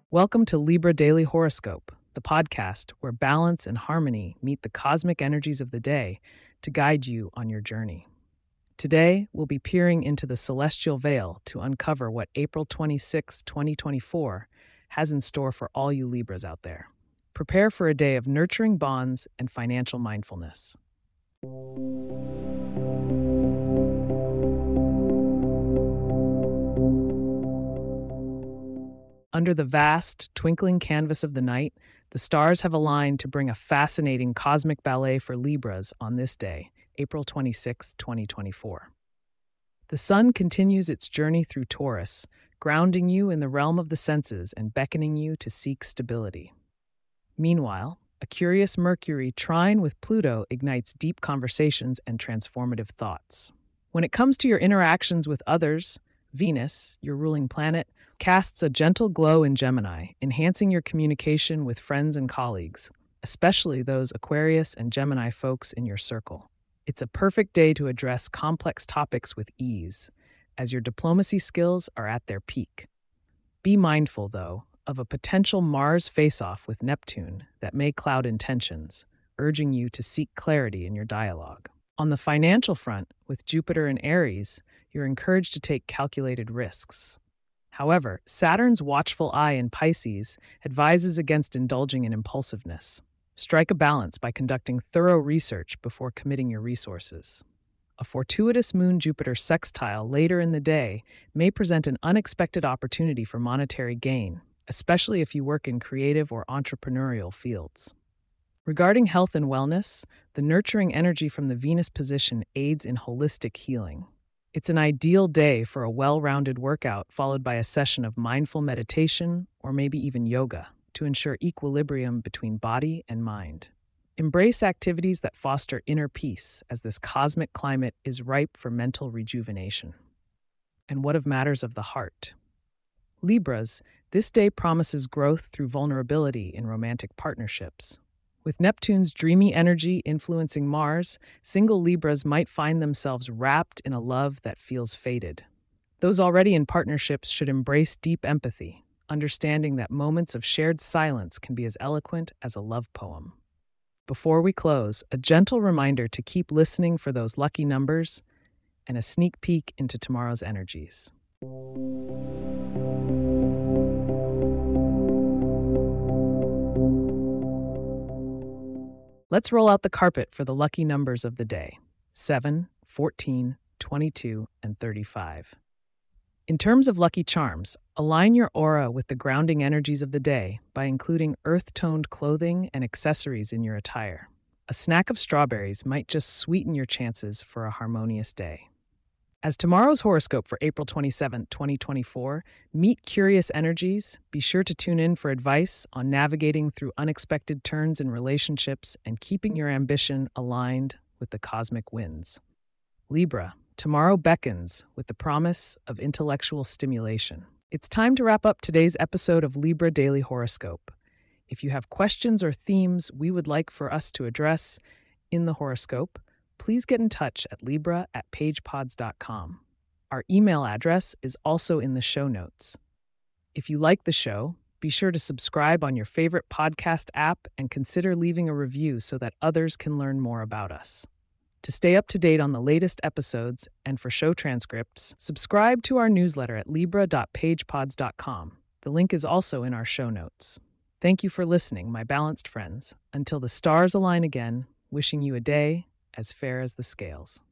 Welcome to Libra Daily Horoscope, the podcast where balance and harmony meet the cosmic energies of the day to guide you on your journey. Today, we'll be peering into the celestial veil to uncover what April 26, 2024 has in store for all you Libras out there. Prepare for a day of nurturing bonds and financial mindfulness. Under the vast, twinkling canvas of the night, the stars have aligned to bring a fascinating cosmic ballet for Libras on this day, April 26, 2024. The sun continues its journey through Taurus, grounding you in the realm of the senses and beckoning you to seek stability. Meanwhile, a curious Mercury trine with Pluto ignites deep conversations and transformative thoughts. When it comes to your interactions with others, Venus, your ruling planet, casts a gentle glow in Gemini, enhancing your communication with friends and colleagues, especially those Aquarius and Gemini folks in your circle. It's a perfect day to address complex topics with ease, as your diplomacy skills are at their peak. Be mindful, though, of a potential Mars face-off with Neptune that may cloud intentions, urging you to seek clarity in your dialogue. On the financial front, with Jupiter in Aries, you're encouraged to take calculated risks. However, Saturn's watchful eye in Pisces advises against indulging in impulsiveness. Strike a balance by conducting thorough research before committing your resources. A fortuitous Moon-Jupiter sextile later in the day may present an unexpected opportunity for monetary gain, especially if you work in creative or entrepreneurial fields. Regarding health and wellness, the nurturing energy from the Venus position aids in holistic healing. It's an ideal day for a well-rounded workout followed by a session of mindful meditation or maybe even yoga to ensure equilibrium between body and mind. Embrace activities that foster inner peace as this cosmic climate is ripe for mental rejuvenation. And what of matters of the heart? Libras, this day promises growth through vulnerability in romantic partnerships. With Neptune's dreamy energy influencing Mars, single Libras might find themselves wrapped in a love that feels fated. Those already in partnerships should embrace deep empathy, understanding that moments of shared silence can be as eloquent as a love poem. Before we close, a gentle reminder to keep listening for those lucky numbers and a sneak peek into tomorrow's energies. Let's roll out the carpet for the lucky numbers of the day: 7, 14, 22, and 35. In terms of lucky charms, align your aura with the grounding energies of the day by including earth-toned clothing and accessories in your attire. A snack of strawberries might just sweeten your chances for a harmonious day. As tomorrow's horoscope for April 27, 2024, meet curious energies. Be sure to tune in for advice on navigating through unexpected turns in relationships and keeping your ambition aligned with the cosmic winds. Libra, tomorrow beckons with the promise of intellectual stimulation. It's time to wrap up today's episode of Libra Daily Horoscope. If you have questions or themes we would like for us to address in the horoscope, please get in touch at libra@pagepods.com. Our email address is also in the show notes. If you like the show, be sure to subscribe on your favorite podcast app and consider leaving a review so that others can learn more about us. To stay up to date on the latest episodes and for show transcripts, subscribe to our newsletter at libra.pagepods.com. The link is also in our show notes. Thank you for listening, my balanced friends. Until the stars align again, wishing you a day as fair as the scales.